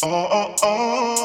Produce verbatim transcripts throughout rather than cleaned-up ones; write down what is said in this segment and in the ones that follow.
Oh, oh,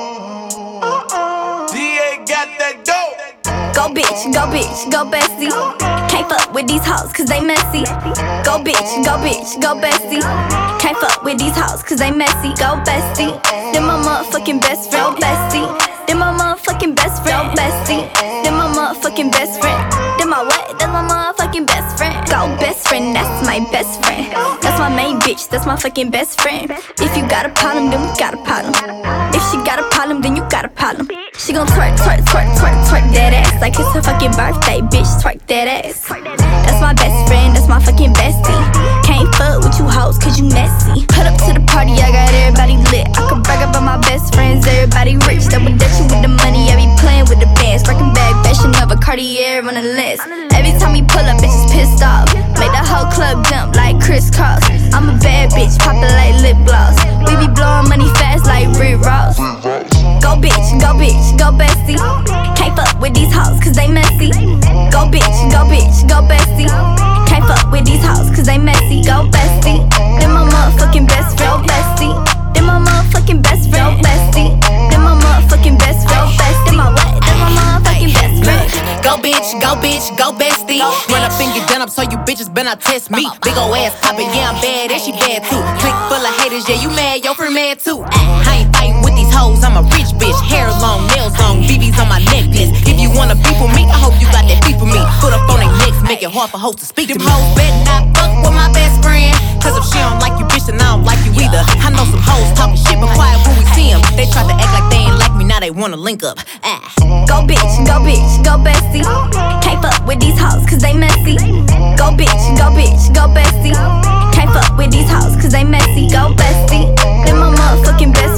oh. D A got that dope. Go bitch, go bitch, go bestie. Can't fuck with these hoes cause they messy. Go bitch, go bitch, go bestie. Can't fuck with these hoes cause they messy. Go bestie. Then my motherfucking best friend, bestie. Then my motherfucking best friend, bestie. Then my motherfucking best friend. Then my what? That's my motherfucking best friend. Go best friend, that's my best friend. That's my main bitch, that's my fucking best friend. If you got a problem, then we got a problem. If she got a problem, then you got a problem. She gon' twerk, twerk, twerk, twerk, twerk that ass like it's her fucking birthday, bitch, twerk that ass. That's my best friend, that's my fucking bestie. Can't fuck with you hoes cause you messy. Put up to the party, I got everybody lit. I could brag about my best friends, everybody rich. Double dutching with the money, I be playing with the bands. Rockin' bag, fashion of a Cartier on the list. Every time we pull up, bitches pissed off. Make the whole club jump like crisscross. I'm a bad bitch, poppin' like lip gloss. We be blowing money fast like Rick Ross. Go bitch, go bitch, go bestie. Can't fuck with these hoes cause they messy. Go bitch, go bitch, go bestie. Can't fuck with these hoes cause they messy. Go bestie. Then my motherfucking best friend, bestie. Then my motherfucking best friend, bestie. Then my motherfucking best friend, bestie. Then my what? Then my motherfucking best friend. Go bitch, go bitch, go bestie. Run up and get done up so you bitches better not test me. Big ol' ass poppin', yeah I'm bad and she bad too. Click full of haters, yeah you mad, your friend mad too. I ain't fightin' with these hoes, I'm a rich bitch. Hair long, nails long, B Bs on my necklace. If you wanna beef with me, I hope you got that beef with me. Put up on their necks, make it hard for hoes to speak to me. Them hoes better not fuck with my best friend. Cause if she don't like you, bitch, then I don't like you either. I know some hoes talking shit, but quiet when we see them. They try to act like they ain't like me, now they wanna link up. Ah. Go bitch, go bitch, go bestie. Can't fuck with these hoes cause they messy. Go bitch, go bitch, go bestie. Can't fuck with these hoes cause they messy. Go bestie. Then my motherfucking best